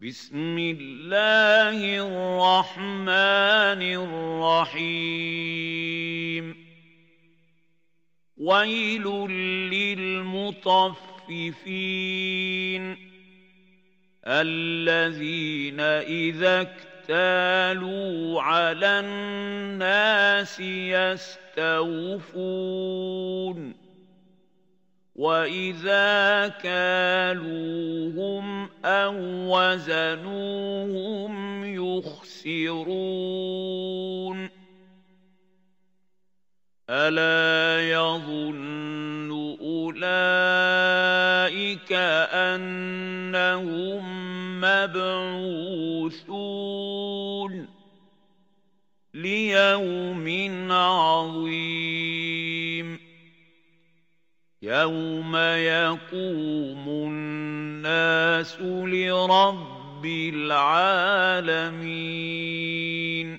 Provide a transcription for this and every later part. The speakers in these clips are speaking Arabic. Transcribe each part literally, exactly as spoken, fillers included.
بسم الله الرحمن الرحيم ويل للمطففين الذين إذا اكتالوا على الناس يستوفون وإذا كالوهم أو وزنوهم يخسرون ألا يظن أولئك أنهم مبعوثون ليوم عظيم يوم يقوم الناس لرب العالمين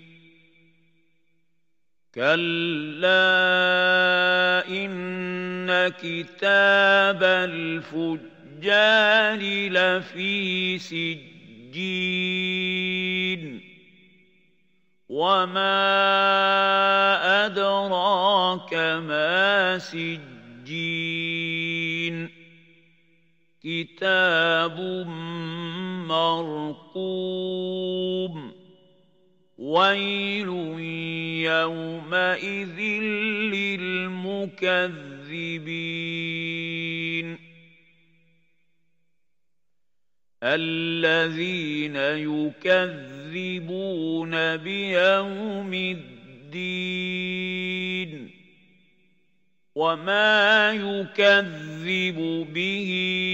كلا إن كتاب الفجار لفي سجين وما أدراك ما سجين الجين كتاب مرقوم ويل يومئذ للمكذبين الذين يكذبون بيوم الدين وما يكذب به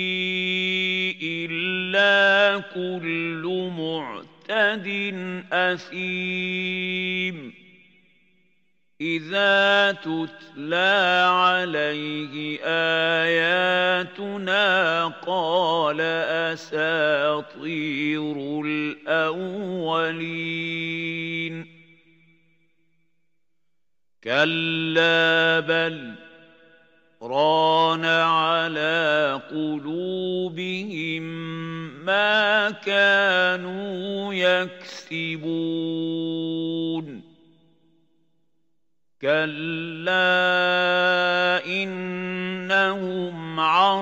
إلا كل معتد أثيم إذا تتلى عليه آياتنا قال أساطير الأولين كلا بل ران على قلوبهم ما كانوا يكسبون كلا إنهم عن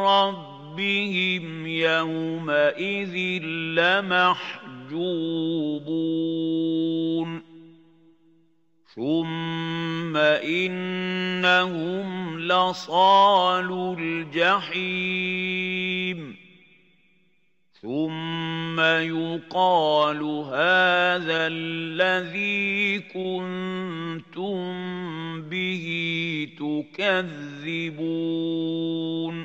ربهم يومئذ لمحجوبون ثم إنهم لصالو الجحيم ثم يقال هذا الذي كنتم به تكذبون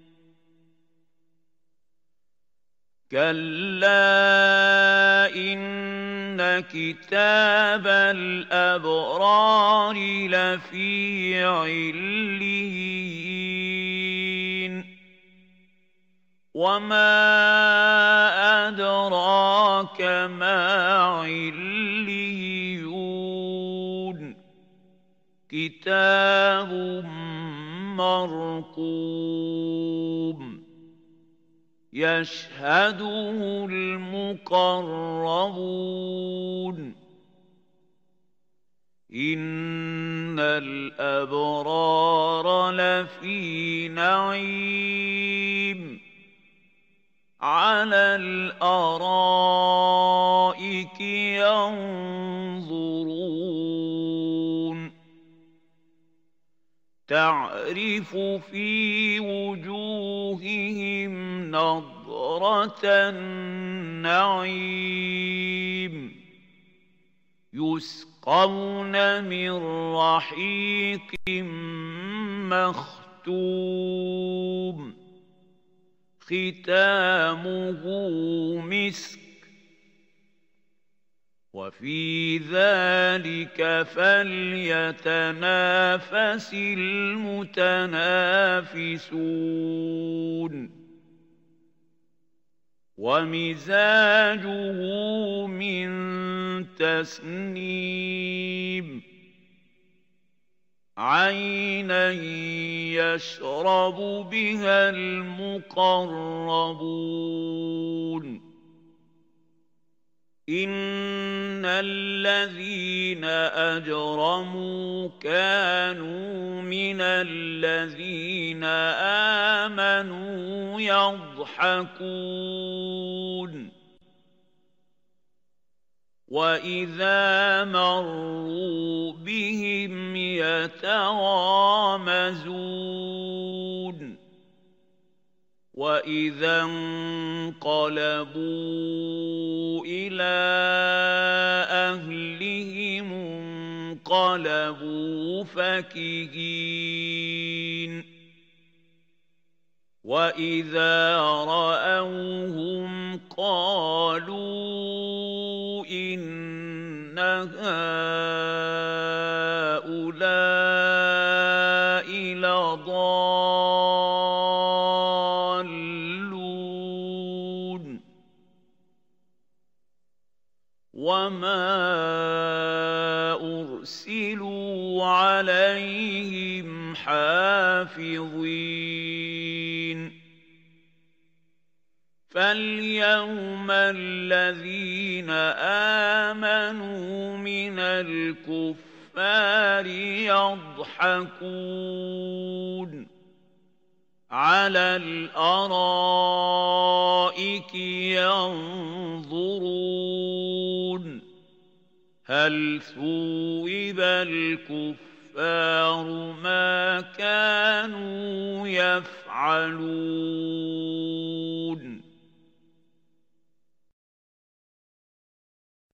كلا إن كتاب الأبرار لفي عليين وما أدراك ما عليون كتاب مرقوم يشهده المقربون إن الأبرار لفي نعيم على الأرائك ينظرون تعرف في وجوههم نضرة النعيم يسقون من رحيق مختوم ختامه مسك وفي ذلك فليتنافس المتنافسون ومزاجه من تسنيم عينا يشرب بها المقربون إن الذين أجرموا كانوا من الذين آمنوا يضحكون وإذا مروا بهم يتغامزون وإذا انقلبوا إلى أهلهم انقلبوا فكهين وإذا رأوهم قالوا إن هؤلاء لضالون وما أرسلوا عليهم حافظين فاليوم الذين آمنوا من الكفار يضحكون على الأرائك ينظرون هل ثوب الكفار ما كانوا يفعلون